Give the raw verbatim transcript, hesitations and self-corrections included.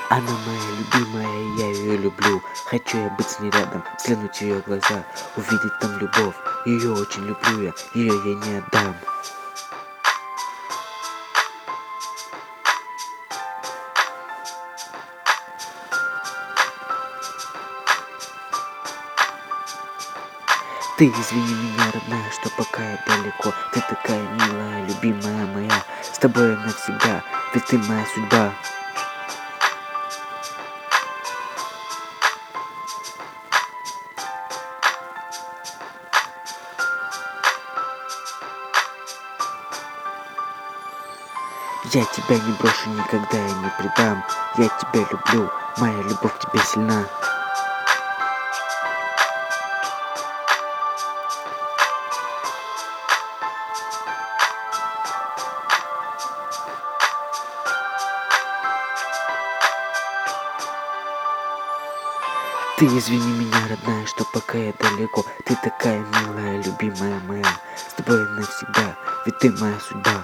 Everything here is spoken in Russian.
Она моя любимая, и я ее люблю. Хочу я быть с ней рядом, взглянуть в ее глаза, увидеть там любовь. Ее очень люблю я, ее я не отдам. Ты извини меня, родная, что пока я далеко. Ты такая милая, любимая моя, с тобой я навсегда, ведь ты моя судьба. Я тебя не брошу никогда, я не предам. Я тебя люблю, моя любовь к тебе сильна. Ты извини меня, родная, что пока я далеко. Ты такая милая, любимая моя, с тобой я навсегда, ведь ты моя судьба.